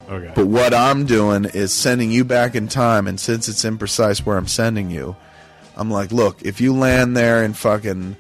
Okay. But what I'm doing is sending you back in time, and since it's imprecise where I'm sending you, I'm like, look, if you land there in fucking,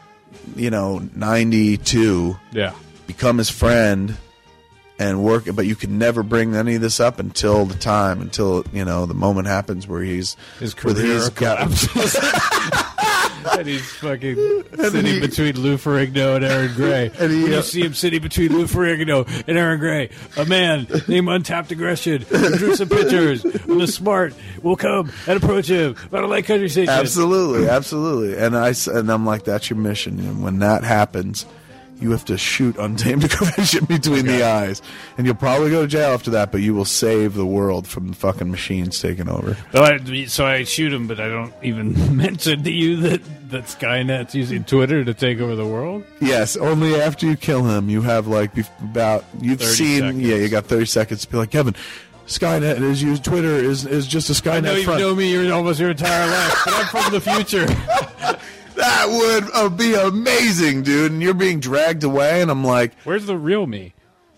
92, become his friend and work, but you can never bring any of this up until the moment happens where his career collapses. And he's fucking sitting between Lou Ferrigno and Aaron Gray. And you see him sitting between Lou Ferrigno and Aaron Gray. A man named Untapped Aggression who drew some pictures of the smart will come and approach him about a Lake Country Station. Absolutely. And I'm like, that's your mission. And when that happens, you have to shoot Untamed Aggression between the eyes. And you'll probably go to jail after that, but you will save the world from the fucking machines taking over. So I shoot him, but I don't even mention to you that Skynet's using Twitter to take over the world? Yes, only after you kill him. You have you got 30 seconds to be like, Kevin, Skynet is used. Twitter is just a Skynet I know front. You know me almost your entire life, but I'm from the future. That would be amazing, dude. And you're being dragged away, and I'm like, where's the real me?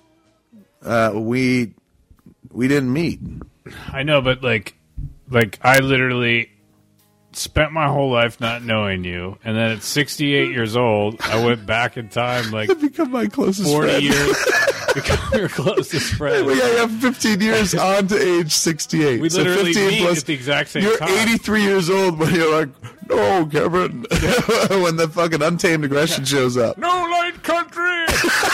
We didn't meet. I know, but like I literally spent my whole life not knowing you, and then at 68 years old, I went back in time become my closest 40 friend. years. Become your closest friend. Well, yeah, you have 15 years on to age 68. We literally 15 meet plus, at the exact same you're time. You're 83 years old, but you're like, no, Kevin. When the fucking Untamed Aggression shows up. No light country!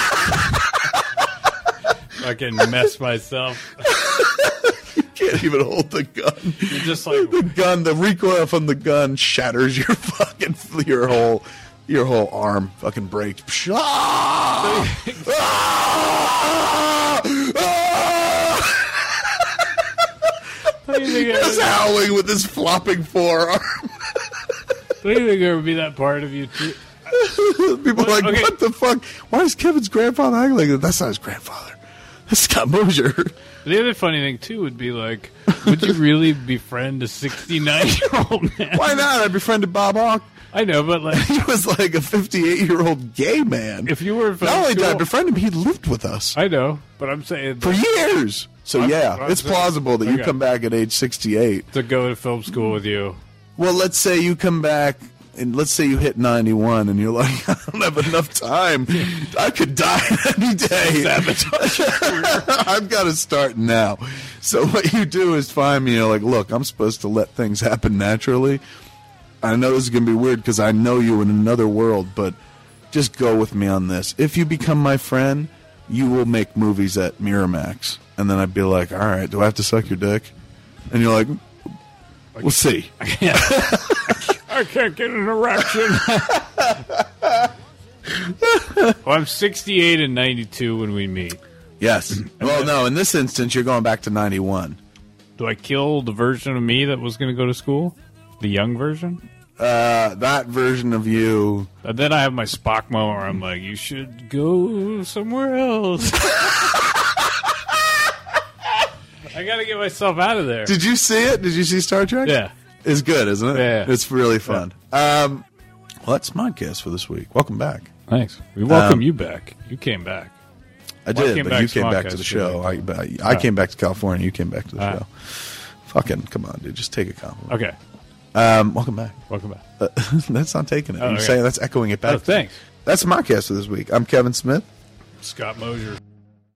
Fucking mess myself. You can't even hold the gun. You're just like... The recoil from the gun shatters your whole arm. Fucking breaks. Just howling with his flopping forearm. Don't you think there would be that part of you too? People are like, what the fuck? Why is Kevin's grandfather acting like that? That's not his grandfather. That's Scott Mosier. The other funny thing, too, would be like, would you really befriend a 69-year-old man? Why not? I befriended Bob Hawke. I know, but like... He was like a 58-year-old gay man. If you were... Not only did I befriend him, he lived with us. I know, but I'm saying... For years! So it's plausible that you come back at age 68. To go to film school with you. Well, let's say you come back... And let's say you hit 91 and you're like, I don't have enough time. I could die any day. I've got to start now. So what you do is find me, like, look, I'm supposed to let things happen naturally. I know this is going to be weird because I know you in another world, but just go with me on this. If you become my friend, you will make movies at Miramax. And then I'd be like, all right, do I have to suck your dick? And you're like, we'll see. I can't get an erection. Well, I'm 68 and 92 when we meet. Yes. Well, no, in this instance, you're going back to 91. Do I kill the version of me that was going to go to school? The young version? That version of you. And then I have my Spock moment where I'm like, you should go somewhere else. I got to get myself out of there. Did you see it? Did you see Star Trek? Yeah. It's good, isn't it? Yeah. It's really fun. Yeah. Well, that's Modcast for this week. Welcome back. Thanks. We welcome you back. You came back. I did, but you came back to the show. I came back to California. You came back to the show. Fucking, come on, dude. Just take a compliment. Okay. Welcome back. Welcome back. That's not taking it. Oh, You're saying that's echoing it back. Oh, thanks. That's Modcast for this week. I'm Kevin Smith. Scott Mosier.